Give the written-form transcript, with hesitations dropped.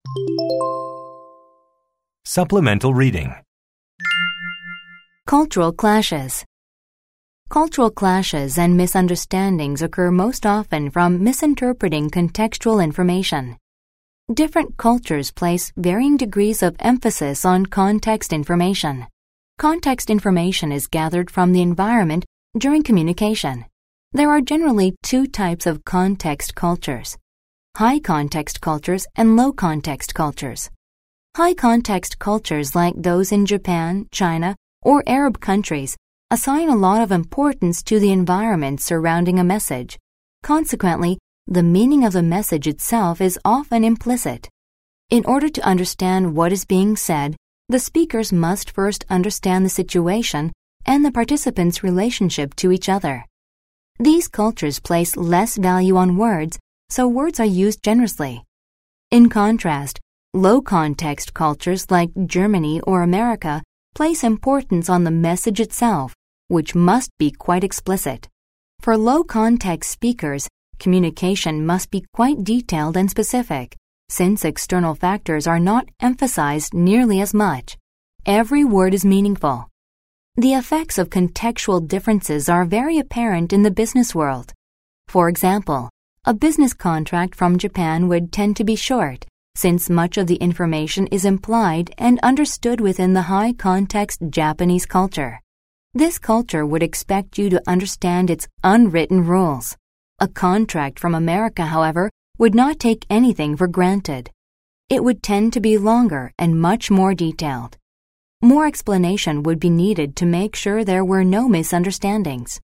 Supplemental reading. Cultural clashes. Cultural clashes and misunderstandings occur most often from misinterpreting contextual information. Different cultures place varying degrees of emphasis on context information. Context information is gathered from the environment during communication. There are generally two types of context cultures: high context cultures and low context cultures. High context cultures like those in Japan, China, or Arab countries assign a lot of importance to the environment surrounding a message. Consequently, the meaning of the message itself is often implicit. In order to understand what is being said, the speakers must first understand the situation and the participants' relationship to each other. These cultures place less value on words, so words are used generously. In contrast, low-context cultures like Germany or America place importance on the message itself, which must be quite explicit. For low-context speakers, communication must be quite detailed and specific, since external factors are not emphasized nearly as much. Every word is meaningful. The effects of contextual differences are very apparent in the business world. For example, a business contract from Japan would tend to be short, since much of the information is implied and understood within the high-context Japanese culture. This culture would expect you to understand its unwritten rules. A contract from America, however, would not take anything for granted. It would tend to be longer and much more detailed. More explanation would be needed to make sure there were no misunderstandings.